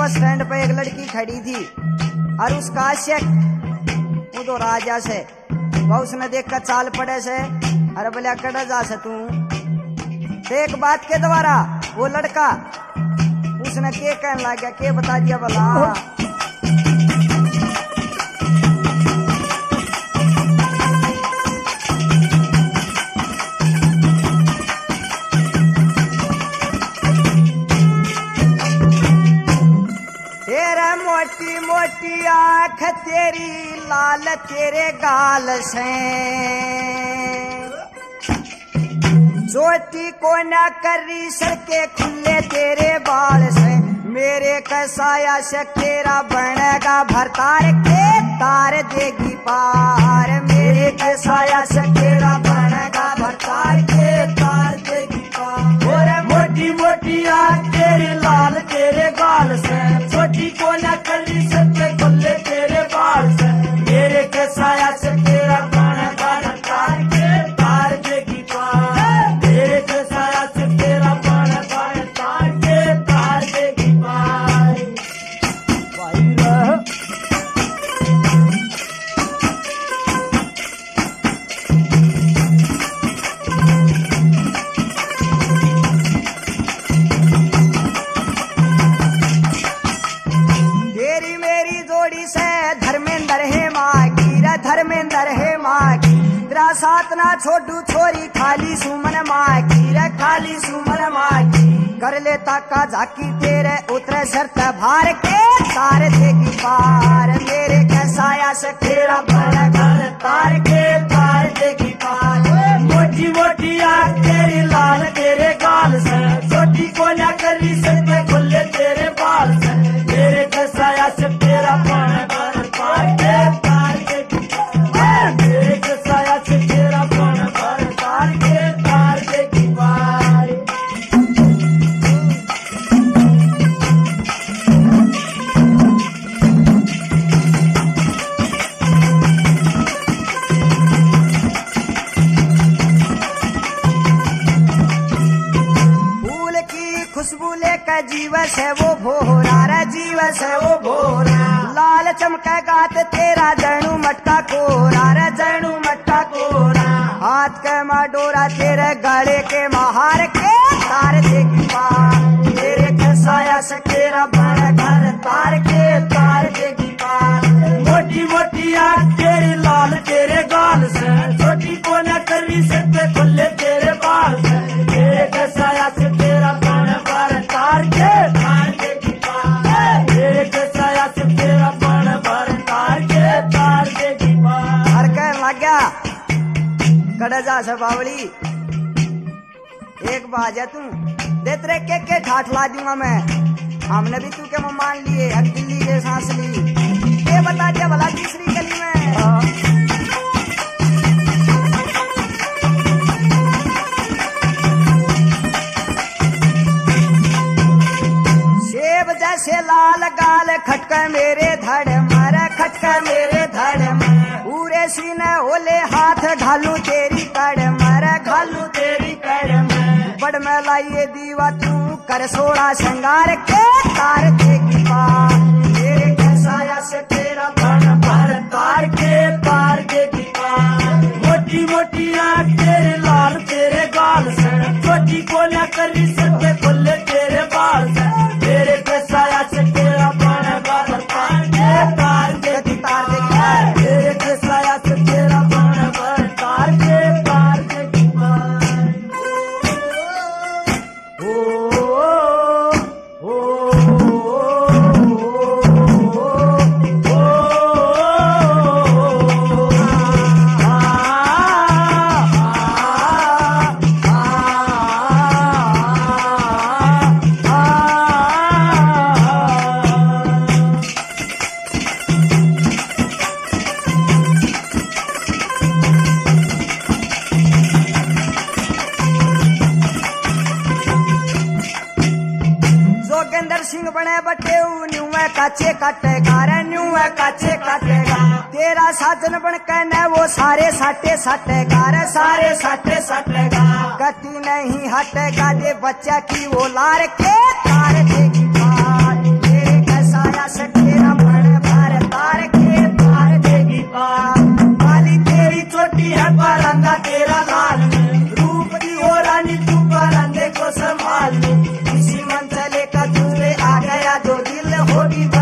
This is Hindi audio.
बस स्टैंड पे एक लड़की खड़ी थी और उसका आशिक वो तो राजा से वह उसने देख कर चाल पड़े से अरे बोलिया कड़ा जा से तू एक बात के द्वारा वो लड़का उसने के कहने लग गया के बता दिया बोला मोटी मोटी आँख तेरी लाल तेरे गाल से चोटी को न करी सर के खुले तेरे बाल से मेरे कसाया से तेरा बनेगा भरतार के तार देगी पार मेरे कसाया से तेरा बनेगा भरतार के तार देगी पार मोटी मोटी आँख तेरी लाल तेरे गाल से छोटी को न करी सर के खुले तेरे बाल से मेरे कसाया से तेरा बनेगा भरतार के तार देगी पार मेरे कसाया से तेरा बनेगा भरतार के तार देगी पार भाई रह धर्मेंद्र है माँ की तेरा साथ ना छोटू छोरी खाली सुमन माँ की रे खाली सुमन माँ की कर लेता का झाकी तेरे उतरे शर्त भार के तार देगी पार मेरे कैसाया से तेरा भरा घर तार के तार देगी पार मोटी मोटी आँख तेरी लाल तेरे गाल से छोटी को न करी सकते खुले तेरे बाल से मेरे कैसाया से तेरा भरा घर तार के तार देगी मेरे कसाया से तेरा बन भर तार के तार देगी पार फूल की खुशबू लेकर जीवस है वो भोरा रे जीवस है वो भोरा लाल चमका गात तेरा जणू मटका कोरा रे जणू मटका कोरा हाथ के माडोरा तेरे गले के महार के तार देगी पार तेरे कसाया से तेरा बड़ा घर तार के तार देगी पार मोटी मोटी आँख तेरी लाल तेरे गाल से छोटी को न करी सकते खुले तेरे बाल से तेरे कसाया से तेरा बड़ा घर तार के तार देगी पार तेरे कसाया से तेरा बड़ा घर तार के तार देगी पार हर कहने लग गया कड़ा जा से बावली एक बाजा तू दे तेरे के ठाठ ला दूंगा मैं हमने भी तू के मान लिए अब दिल्ली के सांस ली ये बता दिया भला तीसरी गली में सेब जैसे लाल गाल खटका मेरे धड़ मारा खटका मेरे धड़ पूरे सीने ओले हाथ घालू तेरी कड़ मारा घालू तेरी कड़ बड़ में लाइए दीवा तू कर सोड़ा श्रृंगार के तार देगी पार तेरे कसाया से तेरा बन भर तार के तार देगी पार मोटी मोटी आँख तेरे लाल तेरे गाल से छोटी को न करी सकते खुले तेरे बाल से तेरे कसाया से तेरा बन भर तार के तार देगी पार तेरे कसाया से तेरा बन भर तार के तार देगी पार सिंह बने बटे न्यू है काचे काटेगा रे न्यू है काचे काटेगा तेरा साधन बन कहने वो सारे साटे साटेगा रे सारे साटे साटेगा गति नहीं हटेगा दे बच्चा की वो लार के तार देगी पार तेरे दिल होगी